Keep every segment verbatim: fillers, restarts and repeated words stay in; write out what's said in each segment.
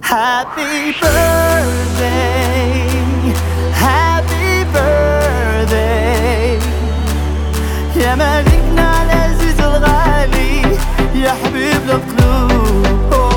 Happy birthday, happy birthday يا مالكنا العزيز الغالي يا حبيب القلوب.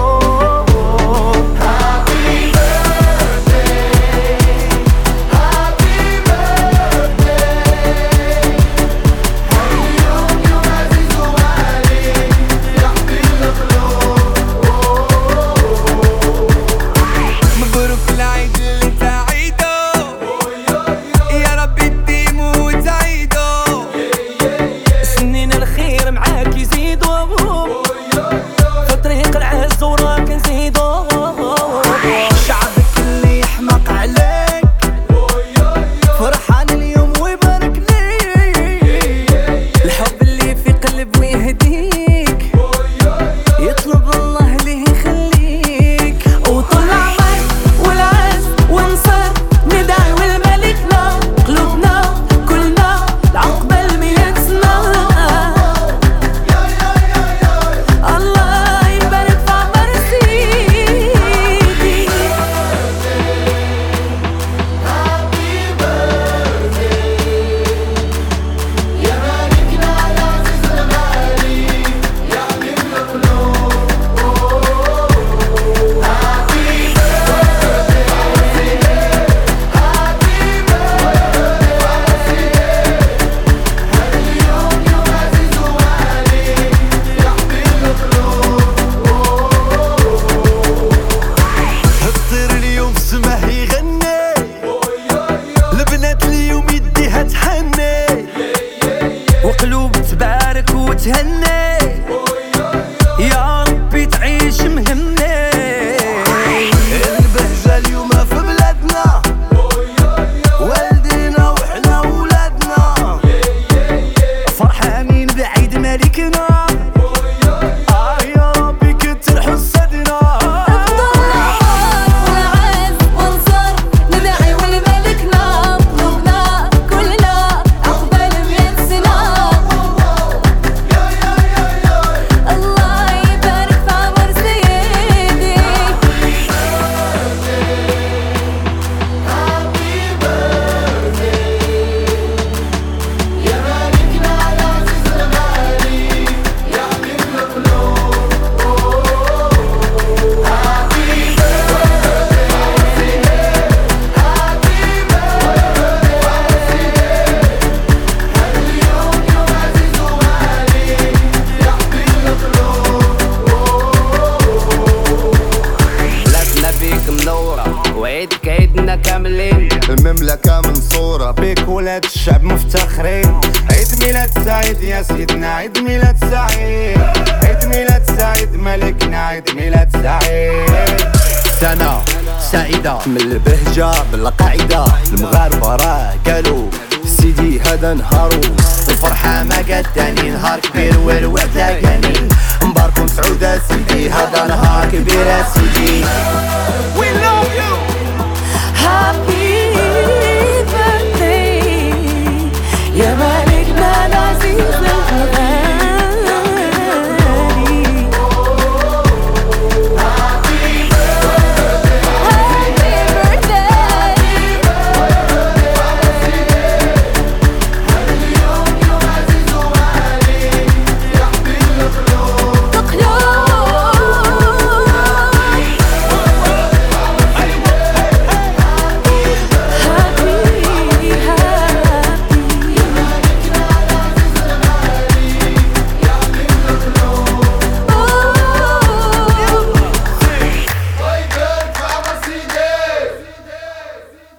وقلوب تبارك وتهني يا ربي تعيش مهني. البهجة اليوم في بلادنا والدينا وحنا ولادنا فرحانين بعيد ملكنا. وعيد كعيدنا كاملين المملكة منصورة بيك ولاد الشعب مفتخرين. عيد ميلاد سعيد يا سيدنا عيد ميلاد سعيد عيد ميلاد سعيد ملكنا عيد ميلاد سعيد. سنة سعيدة من البهجة بالقاعدة المغاربة راه قالوا سيدي هذا نهارو الفرحة ما قد تاني نهار كبير والوعد لاقاني. مبارك وسعودة سيدي هذا نهار كبير.